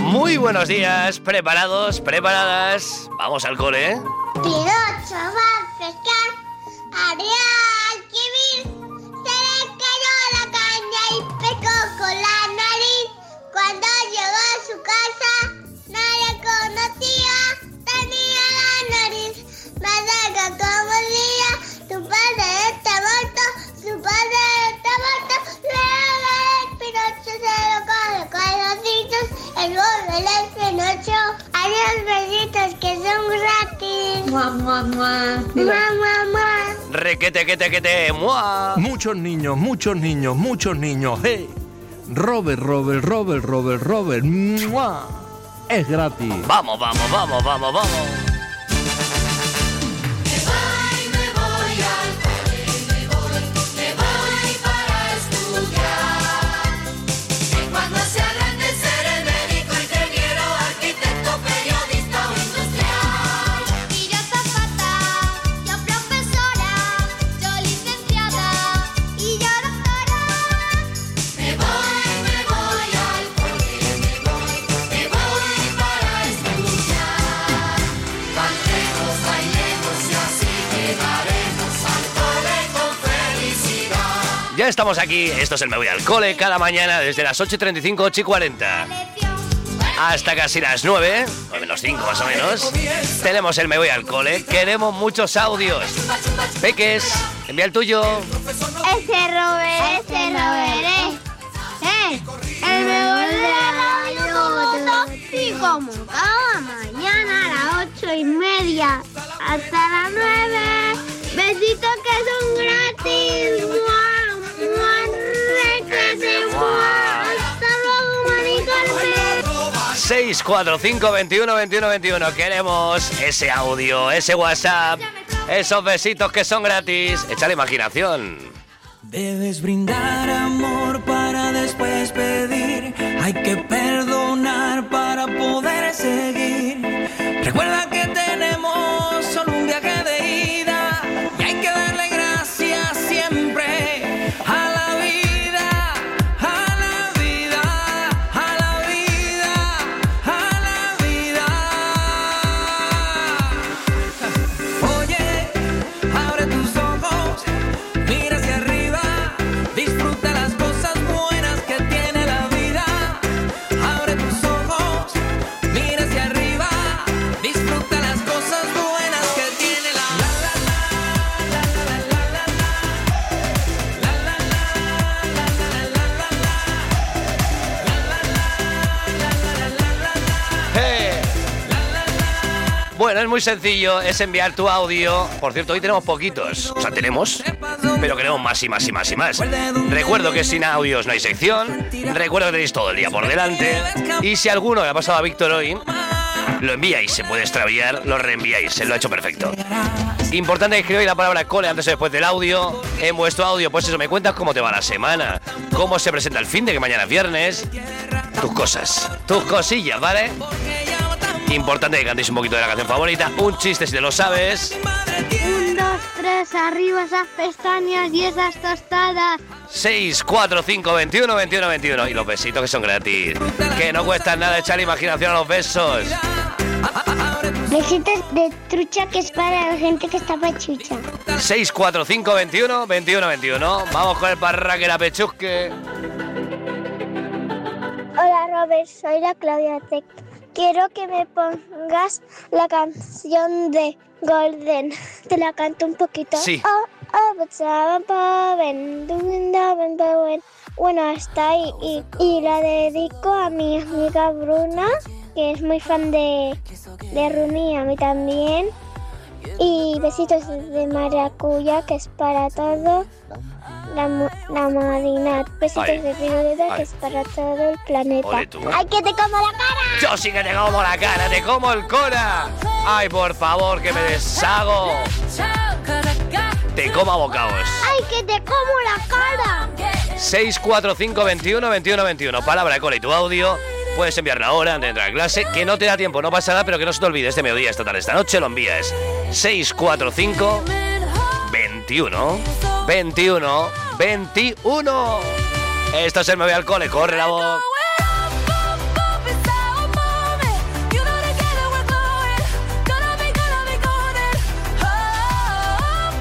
Muy buenos días, ¿preparados? ¿Preparadas? Vamos al cole. Pinocho va a pescar, Ariel Kibir se le cayó la caña y pescó con la nariz. Cuando llegó a su casa, nadie conocía, tenía la nariz más larga como el día. Tu padre está muerto, su padre está muerto. Luego el Pinocho se lo coge con los dientes, el gordo del Pinocho. Adiós, besitos que son gratis. Mua, mua, mua. Mua, mua, mua. Requete, ¡mua! Muchos niños, hey. Robert, ¡mua! Es gratis. Vamos. Cuando sea grande seré médico, ingeniero, arquitecto, periodista o industrial. Y yo zapata, yo profesora, yo licenciada y yo doctora. Me voy al cole, me voy para estudiar. Cantemos, bailemos y así llegaremos al cole con felicidad. Ya estamos aquí, esto es el Me Voy al Cole, cada mañana desde las 8:35, 8:40. Hasta casi las 9, o menos 5 más o menos, tenemos el Me Voy al Cole. Queremos muchos audios. Peques, envía el tuyo. Ese Robert, el mejor de la radio. Y como cada mañana a las 8:30 hasta las 9. Besitos que son gratis. ¡Mua, mua, requete, mua! Hasta luego, maricones. 645 21 21 21. Queremos ese audio, ese WhatsApp, esos besitos que son gratis. Echa la imaginación. Debes brindar amor para después pedir. Hay que perdonar para poder seguir. Recuerda que tenemos solo un viaje de ida y hay que darle gracias siempre a la vida, a la vida, a la vida, a la vida. Oye, abre tus ojos, mira hacia arriba. Disfruta las cosas buenas que tiene la vida. Abre tus ojos, mira hacia arriba. Disfruta las cosas buenas que tiene la ¡Hey! Bueno, es muy sencillo, es enviar tu audio. Por cierto, hoy tenemos poquitos. O sea, tenemos, pero queremos más y más y más y más. Recuerdo que sin audios no hay sección. Recuerdo que tenéis todo el día por delante. Y si alguno le ha pasado a Víctor hoy, lo enviáis, se puede extraviar, lo reenviáis. Él lo ha hecho perfecto. Importante que escribáis la palabra cole antes o después del audio. En vuestro audio, pues eso, me cuentas cómo te va la semana, cómo se presenta el fin de que mañana es viernes. Tus cosas, tus cosillas, ¿vale? Importante que cantéis un poquito de la canción favorita. Un chiste si te lo sabes. 1, 2, 3, arriba esas pestañas y esas tostadas. 6, 4, 5, 21, 21, 21. Y los besitos que son gratis. Que no cuesta nada echar imaginación a los besos. Besitos de trucha que es para la gente que está pachucha. 6, 4, 5, 21, 21, 21. Vamos con el parraquera pechusque. Hola Robert, soy la Claudia Tech. Quiero que me pongas la canción de Golden. Te la canto un poquito. Sí. Bueno, hasta ahí. Y la dedico a mi amiga Bruna, que es muy fan de Rumi, a mí también. Y besitos de maracuyá, que es para todo. La Marina, besitos de piruleta, que es para todo el planeta. Ole tú. ¡Ay, que te como la cara! Yo sí que te como la cara, te como el cora. Ay, por favor, que me deshago. Te como a bocados. ¡Ay, que te como la cara! 6, 4, 5, 21, 21, 21. Palabra de cole y tu audio. Puedes enviarlo ahora antes de entrar a clase. Que no te da tiempo, no pasa nada, pero que no se te olvide. Este mediodía, esta tarde, esta noche lo envías. 6, 4, 5, 21, 21, 21. Esto es el Me Voy al Cole, corre la voz.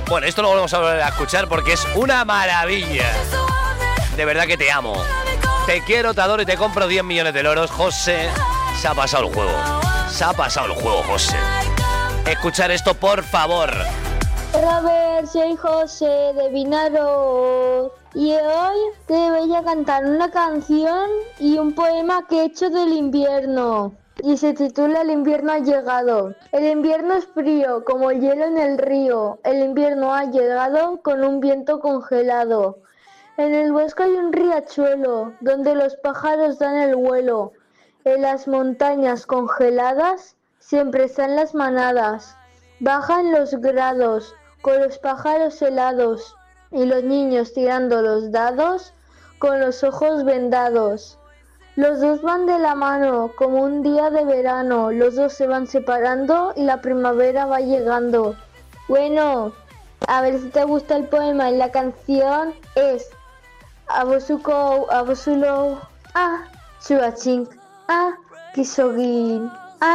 Bueno, esto lo volvemos a volver a escuchar porque es una maravilla. De verdad que te amo. Te quiero, te adoro y te compro 10 millones de loros. José, se ha pasado el juego. Se ha pasado el juego, José. Escuchar esto, por favor. Robert, soy José de Vinaros y hoy te voy a cantar una canción y un poema que he hecho del invierno y se titula El invierno ha llegado. El invierno es frío como el hielo en el río, el invierno ha llegado con un viento congelado. En el bosque hay un riachuelo donde los pájaros dan el vuelo. En las montañas congeladas siempre están las manadas. Bajan los grados con los pájaros helados y los niños tirando los dados con los ojos vendados. Los dos van de la mano como un día de verano, los dos se van separando y la primavera va llegando. Bueno, a ver si te gusta el poema. Y la canción es Abosuko, Abosulo, Chuachink, Kisogin,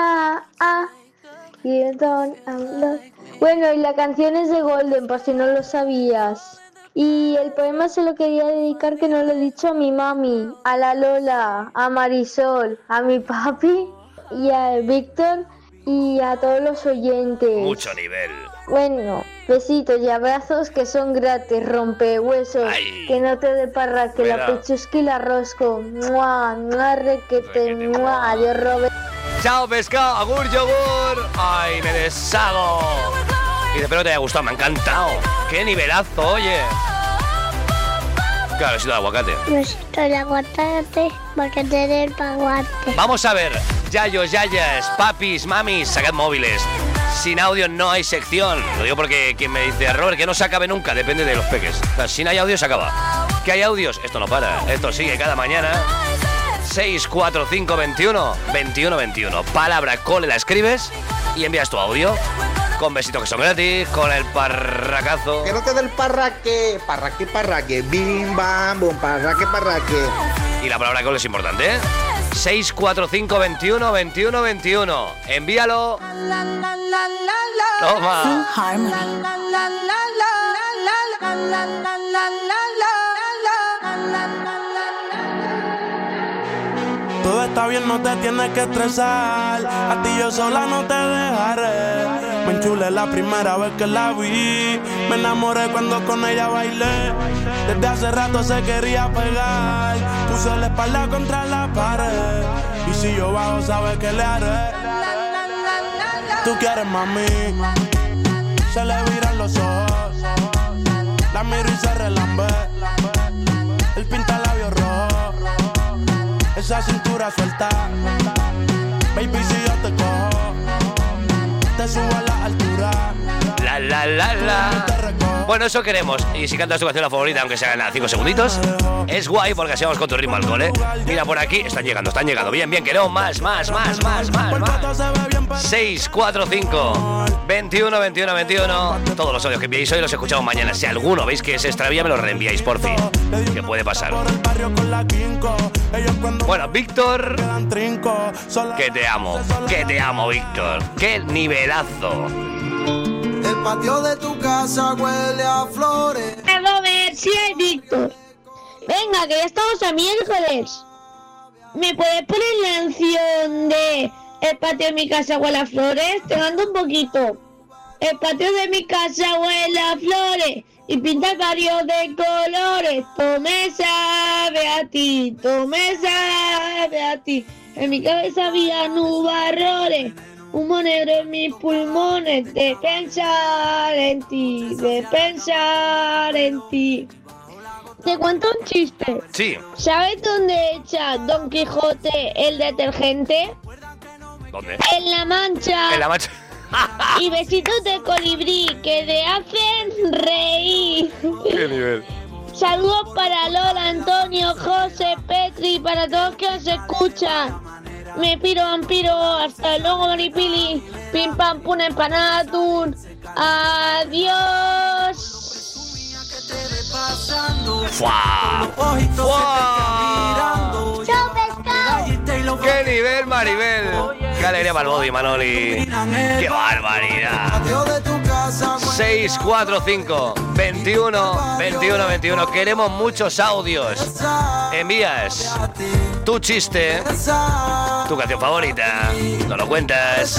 Bueno, y la canción es de Golden, por si no lo sabías. Y el poema se lo quería dedicar, que no lo he dicho, a mi mami, a la Lola, a Marisol, a mi papi y a Víctor y a todos los oyentes. Mucho nivel. Bueno, besitos y abrazos que son gratis, rompehuesos. Ay. Que no te dé parraque, la Cuidado. pechusca y la rosco. ¡Mua! ¡Mua! Requete, ¡mua! Adiós, Robert. Chao, pescado, agur, yogur. Ay, me deshago. Y espero que te haya gustado, me ha encantado. Qué nivelazo, oye. Claro, he sido de aguacate. Besito de aguacate, porque te el aguacate. Vamos a ver, yayos, yayas, papis, mamis, sacad móviles. Sin audio no hay sección. Lo digo porque quien me dice, Robert, que no se acabe nunca, depende de los peques. O sea, si no hay audio, se acaba. ¿Que hay audios? Esto no para, esto sigue cada mañana. 645 21 21 21. Palabra cole la escribes y envías tu audio. Con besitos que son gratis, con el parracazo. Que no te dé el parraque, parraque, bim bam bum, parraque. Y la palabra cole es importante, ¿eh? 645 21 21 21. Envíalo. Toma. Todo está bien, no te tienes que estresar. A ti yo sola no te dejaré. Me enchulé la primera vez que la vi. Me enamoré cuando con ella bailé. Desde hace rato se quería pegar. Puso la espalda contra la pared. Y si yo bajo, sabes que le haré. Tú quieres, mami. Se le viran los ojos. La miro y se relambe. El pinta labios rojo. Esa cintura suelta. Baby, si yo te cojo, te subo a la altura. La. Bueno, eso queremos. Y si cantas tu canción favorita, aunque sea en 5 segunditos, es guay porque así vamos con tu ritmo al cole. Mira por aquí, están llegando. Bien, queremos más. 645 21 21 21. Todos los audios que enviáis hoy los escuchamos mañana. Si alguno veis que se extravía, me los reenviáis, por fin. Que puede pasar. Bueno, Víctor, que te amo, Víctor. Qué nivelazo. El patio de tu casa huele a flores. Robert, sí hay Víctor. Venga, que ya estamos a miércoles. ¿Me puedes poner la canción de El patio de mi casa huele a flores? Te mando un poquito. El patio de mi casa huele a flores y pinta varios de colores. Todo me sabe a ti, todo me sabe a ti. En mi cabeza había nubarrones, humo negro en mis pulmones, de pensar en ti, de pensar en ti. Te cuento un chiste. Sí. ¿Sabes dónde echa Don Quijote el detergente? ¿Dónde? En la mancha. En la mancha. Y besitos de colibrí que te hacen reír. Qué nivel. Saludos para Lola, Antonio, José, Petri, para todos que os escuchan. Me piro, vampiro, hasta luego, Maripili. Pim, pam, pum, empanada, atún. Adiós. ¡Fua! ¡Fua! ¡Chao, pescado! ¡Qué nivel, Maribel! Qué alegría para el body, Manoli. Qué barbaridad. 645 21 21 21. Queremos muchos audios. Envías tu chiste, tu canción favorita, nos lo cuentas.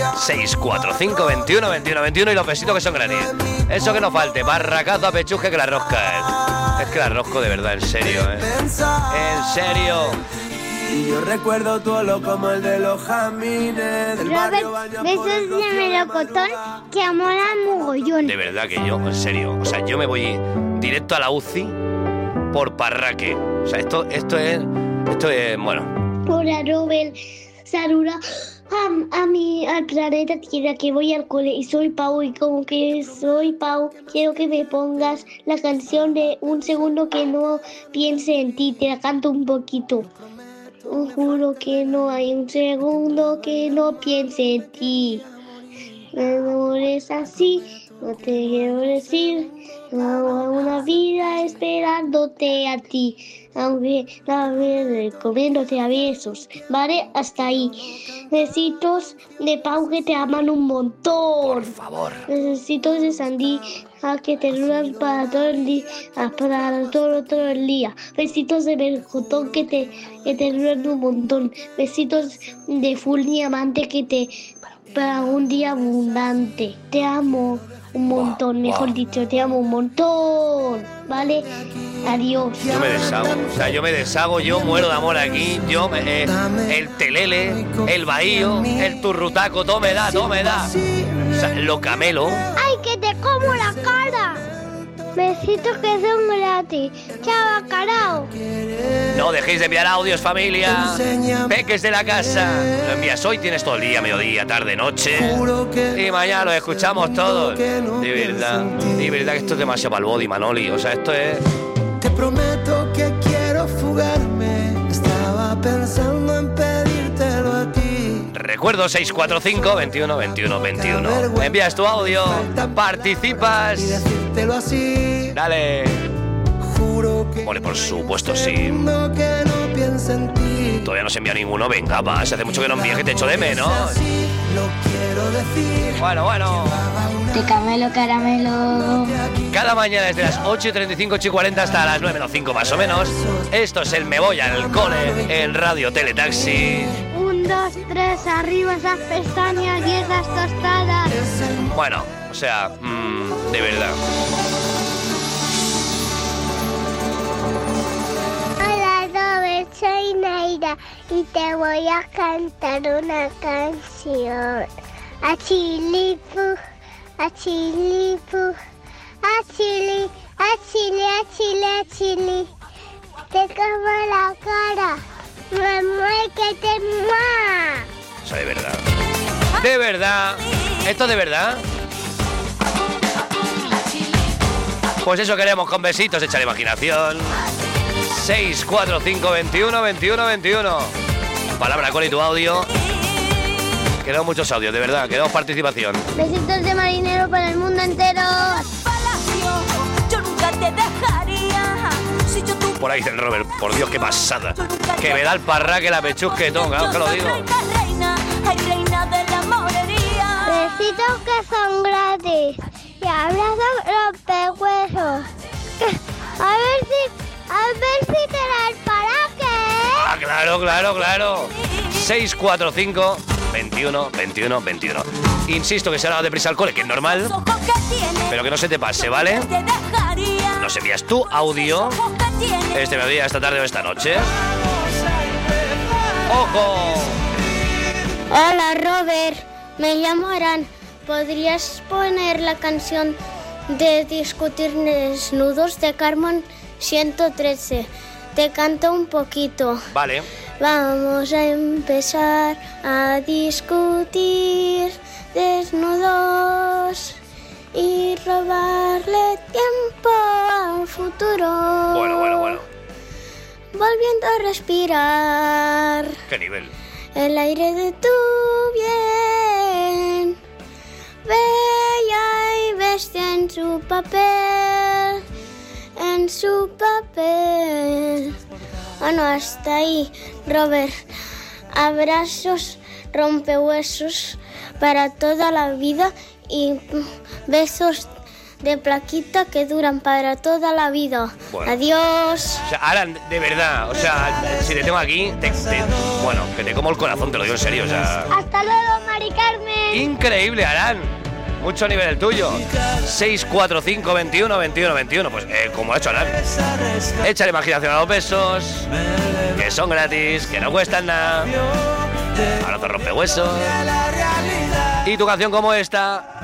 645 21 21 21 y los besitos que son gratis. Eso que no falte, barracazo a pechuje que la rosca es que la rosco de verdad, en serio, en serio. Y yo recuerdo todo lo como el de los jamines del barrio Robert, besos de melocotón que amola mogollón. De verdad que yo, en serio, o sea, yo me voy directo a la UCI por parraque. O sea, esto es, bueno. Hola, Robert. Saluda al planeta Tierra, que voy al cole y soy Pau, y como que soy Pau, quiero que me pongas la canción de Un segundo que no piense en ti. Te la canto un poquito. Juro que no hay un segundo que no piense en ti. No es así, no te quiero decir. No hago una vida esperándote a ti, aunque la vez comiéndote a besos. Vale, hasta ahí. Besitos de Pau que te aman un montón. Por favor. Besitos de Sandy que te duran para todo el día, para todo el día. Besitos de melocotón que te duran un montón. Besitos de full diamante que te para un día abundante. Te amo un montón, mejor dicho, te amo un montón. ¿Vale? Adiós. Yo me deshago, yo muero de amor aquí. Yo, el telele, el bahío, el turrutaco, todo me da. O sea, lo camelo. ¡Ay, que te como la cara! Besitos que son gratis. Chao, carao. No dejéis de enviar audios, familia. Peques de la casa. Lo envías hoy, tienes todo el día, mediodía, tarde, noche. Y mañana lo escuchamos todos. De verdad que esto es demasiado para el body, Manoli. O sea, esto es... Te prometo que quiero fugarme. Estaba pensando en pedírtelo a ti. Recuerdo 645 21 21 21. Envías tu audio, participas. Dale. Bueno, por supuesto, sí. Todavía no se envía ninguno. Venga, va, se hace mucho que no envíe, que te echo de menos. Bueno. De caramelo. Cada mañana desde las 8:35, 8:40 hasta las 9:05 más o menos. Esto es el Me Voy al Cole en Radio Teletaxi. 1, 2, 3, arriba esas pestañas y esas tostadas. Bueno, o sea, de verdad. Hola, Robert, soy Naira y te voy a cantar una canción. Achilipu, achilipu, achili, achili, achili, achili. Te como la cara, mamá, que te mueva. O sea, de verdad. De verdad. ¿Esto de verdad? Pues eso queremos, con besitos, echa la imaginación. 645 21 21 21. Palabra con y tu audio. Queremos muchos audios, de verdad, queremos participación. Besitos de marinero para el mundo entero. Yo nunca te dejaría. Si yo tuviera Por ahí dice el Robert, por Dios, qué pasada. Que me da el parraque, la pechusque, todo, claro que lo digo. reina de la morería. Besitos que son gratis. Y abrazos rompehuesos. A ver si te da el paraque. Ah, claro. 645 21 21 21. Insisto que se ha dado deprisa al cole, que es normal, pero que no se te pase, ¿vale? Nos envías tu audio este mediodía, esta tarde o esta noche. ¡Ojo! Hola, Robert. Me llamo Aran. ¿Podrías poner la canción de Discutir Desnudos de Carmen 113? Te canto un poquito. Vale. Vamos a empezar a discutir desnudos y robarle tiempo al futuro. Bueno. Volviendo a respirar ¿Qué nivel? el aire de tu bien. Bella y bestia en su papel. Bueno, hasta ahí, Robert. abrazos, rompehuesos para toda la vida y besos de plaquita que duran para toda la vida. Bueno. Adiós. O sea, Aran, de verdad, o sea, si te tengo aquí, bueno, que te como el corazón, te lo digo en serio, o sea... Hasta luego, Mari Carmen. Increíble, Aran. Mucho nivel el tuyo. 645 21 21 21. Pues como ha hecho Aran. Échale imaginación a los besos, que son gratis, que no cuestan nada. Ahora te rompe huesos. Y tu canción como esta.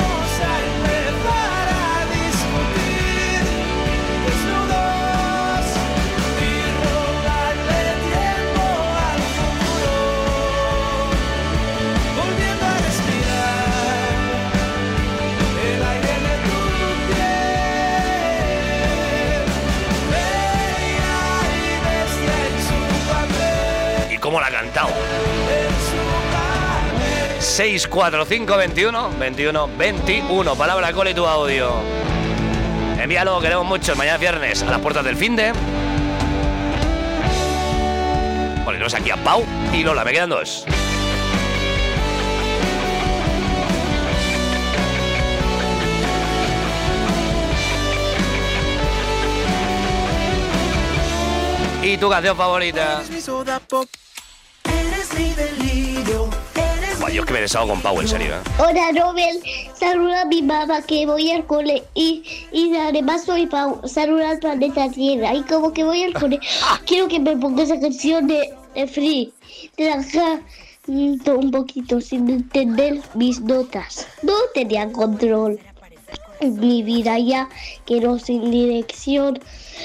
¿Cómo la ha cantado? 645 21 21 21. Palabra Cole y tu audio. Envíalo, queremos mucho. Mañana viernes a las puertas del finde. Ponemos aquí a Pau y Lola. Me quedan dos. ¿Y tu canción favorita? Buah, yo es que me he deshago con Pau, en serio, ¿eh? Hola, Robert. Saluda a mi mamá que voy al cole. Y además soy Pau. Saluda al planeta Tierra. Y como que voy al cole, quiero que me pongas esa canción de Free. Te la un poquito sin entender mis notas. No tenía control. Mi vida ya quedó sin dirección.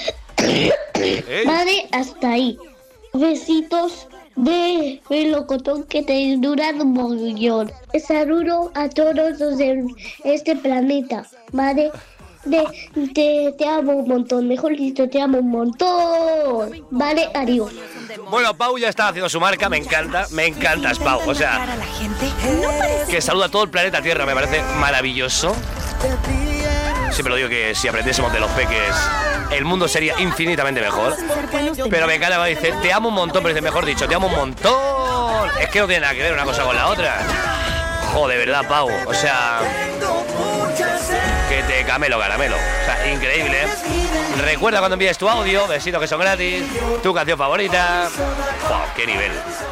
Vale, hasta ahí. Besitos de melocotón que te duran un montón. Saludo a todos los de este planeta, ¿vale? Te amo un montón, mejor dicho, te amo un montón. Vale, adiós. Bueno, Pau ya está haciendo su marca, me encantas, Pau. O sea, que saluda a todo el planeta Tierra, me parece maravilloso. Siempre lo digo que si aprendiésemos de los peques, el mundo sería infinitamente mejor. Pero me encanta cuando dice, te amo un montón, pero dice, mejor dicho, te amo un montón. Es que no tiene nada que ver una cosa con la otra. Joder, de verdad, Pau. O sea, que te caramelo. O sea, increíble. Recuerda cuando envíes tu audio, besitos que son gratis, tu canción favorita. Wow, qué nivel.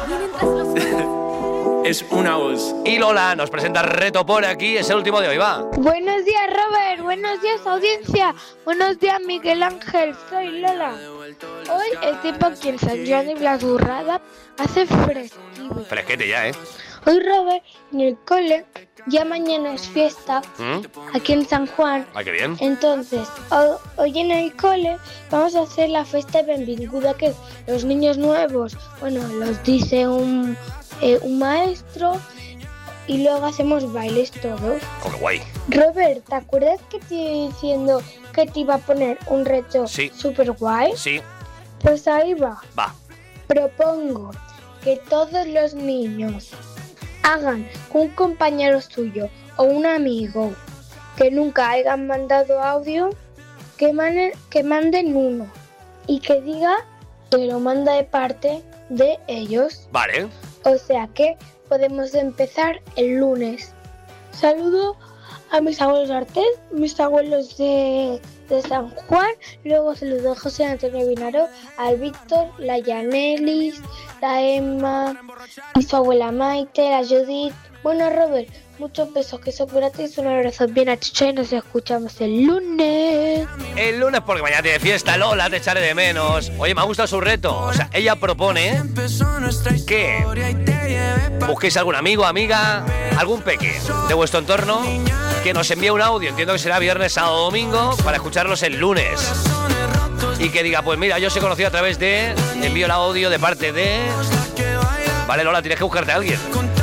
Es una voz. Y Lola nos presenta reto por aquí, es el último de hoy, va. Buenos días, Robert. Buenos días, audiencia. Buenos días, Miguel Ángel. Soy Lola. Hoy el tiempo aquí en San Joan de la Burrada hace fresquito. Fresquete ya, ¿eh? Hoy, Robert, en el cole, ya mañana es fiesta, aquí en San Juan. Ay, qué bien. Entonces, hoy en el cole vamos a hacer la fiesta de benvinguda, que los niños nuevos, bueno, los dice un maestro y luego hacemos bailes todos. Oh, qué guay. Robert, ¿te acuerdas que te iba diciendo que te iba a poner un reto súper guay? Sí. Pues ahí va. Va. Propongo que todos los niños hagan un compañero suyo o un amigo que nunca hayan mandado audio, que manden uno y que diga que lo manda de parte de ellos. Vale. O sea que podemos empezar el lunes. Saludo a mis abuelos Artés, mis abuelos de San Juan. Luego saludo a José Antonio Vinaro, al Víctor, la Yanelis, la Emma, y su abuela Maite, la Judith. Bueno, Robert, muchos besos, que son gratis, un abrazo bien a Chicha y nos escuchamos el lunes. El lunes porque mañana tiene fiesta, Lola, te echaré de menos. Oye, me ha gustado su reto. O sea, ella propone que busquéis algún amigo, amiga, algún peque de vuestro entorno que nos envíe un audio, entiendo que será viernes, sábado o domingo, para escucharlos el lunes. Y que diga, pues mira, yo os he conocido a través de, envío el audio de parte de... Vale, Lola, tienes que buscarte a alguien.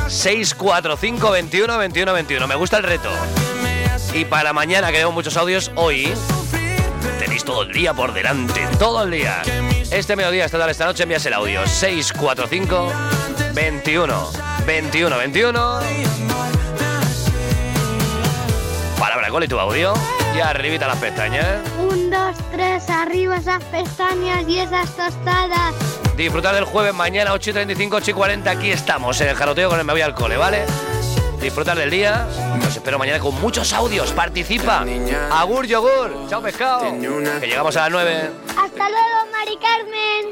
645 21 21 21. Me gusta el reto. Y para mañana, que tenemos muchos audios, hoy tenéis todo el día por delante, todo el día. Este mediodía, esta tarde, esta noche, envías el audio. 645 21 21 21. Palabra Cole y tu audio. Y arribita las pestañas. 1, 2, 3, arriba esas pestañas y esas tostadas. Disfrutar del jueves, mañana 8:35, 8:40. Aquí estamos en el jaroteo con el Me Voy al Cole, ¿vale? Disfrutar del día. Os espero mañana con muchos audios. Participa. Agur, yogur. Chao, pescado. Que llegamos a las 9. Hasta luego, Mari Carmen.